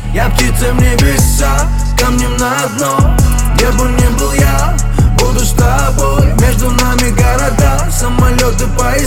Я птица в небеса, камнем на дно. Где бы ни был я, буду с тобой. Между нами города, самолеты, поезда.